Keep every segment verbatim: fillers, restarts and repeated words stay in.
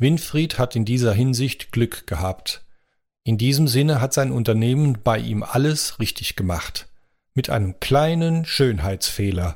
Winfried hat in dieser Hinsicht Glück gehabt. In diesem Sinne hat sein Unternehmen bei ihm alles richtig gemacht. Mit einem kleinen Schönheitsfehler.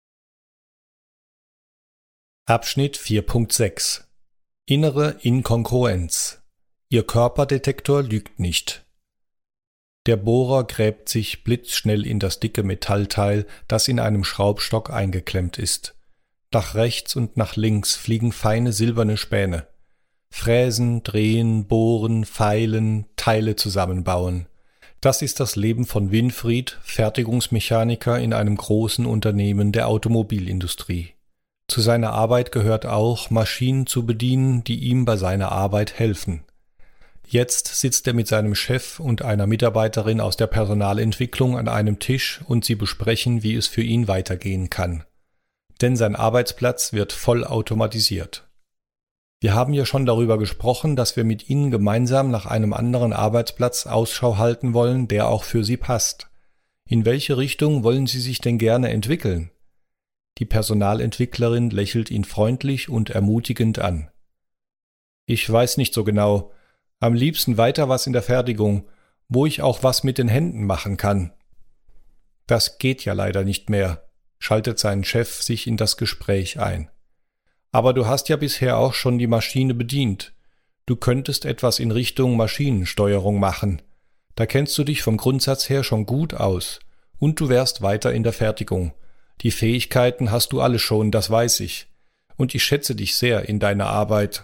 Abschnitt vier Punkt sechs. Innere Inkongruenz. Ihr Körperdetektor lügt nicht. Der Bohrer gräbt sich blitzschnell in das dicke Metallteil, das in einem Schraubstock eingeklemmt ist. Nach rechts und nach links fliegen feine silberne Späne. Fräsen, drehen, bohren, feilen, Teile zusammenbauen. Das ist das Leben von Winfried, Fertigungsmechaniker in einem großen Unternehmen der Automobilindustrie. Zu seiner Arbeit gehört auch, Maschinen zu bedienen, die ihm bei seiner Arbeit helfen. Jetzt sitzt er mit seinem Chef und einer Mitarbeiterin aus der Personalentwicklung an einem Tisch und sie besprechen, wie es für ihn weitergehen kann. Denn sein Arbeitsplatz wird voll automatisiert. Wir haben ja schon darüber gesprochen, dass wir mit Ihnen gemeinsam nach einem anderen Arbeitsplatz Ausschau halten wollen, der auch für Sie passt. In welche Richtung wollen Sie sich denn gerne entwickeln? Die Personalentwicklerin lächelt ihn freundlich und ermutigend an. Ich weiß nicht so genau. Am liebsten weiter was in der Fertigung, wo ich auch was mit den Händen machen kann. Das geht ja leider nicht mehr, schaltet sein Chef sich in das Gespräch ein. Aber du hast ja bisher auch schon die Maschine bedient. Du könntest etwas in Richtung Maschinensteuerung machen. Da kennst du dich vom Grundsatz her schon gut aus. Und du wärst weiter in der Fertigung. Die Fähigkeiten hast du alle schon, das weiß ich. Und ich schätze dich sehr in deiner Arbeit.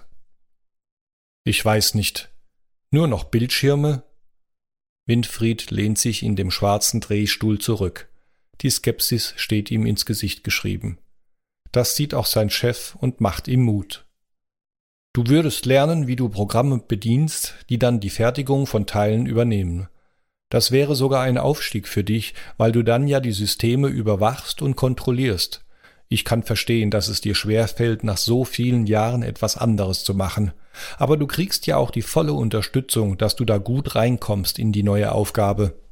Ich weiß nicht. Nur noch Bildschirme? Winfried lehnt sich in dem schwarzen Drehstuhl zurück. Die Skepsis steht ihm ins Gesicht geschrieben. Das sieht auch sein Chef und macht ihm Mut. Du würdest lernen, wie du Programme bedienst, die dann die Fertigung von Teilen übernehmen. Das wäre sogar ein Aufstieg für dich, weil du dann ja die Systeme überwachst und kontrollierst. Ich kann verstehen, dass es dir schwerfällt, nach so vielen Jahren etwas anderes zu machen. Aber du kriegst ja auch die volle Unterstützung, dass du da gut reinkommst in die neue Aufgabe.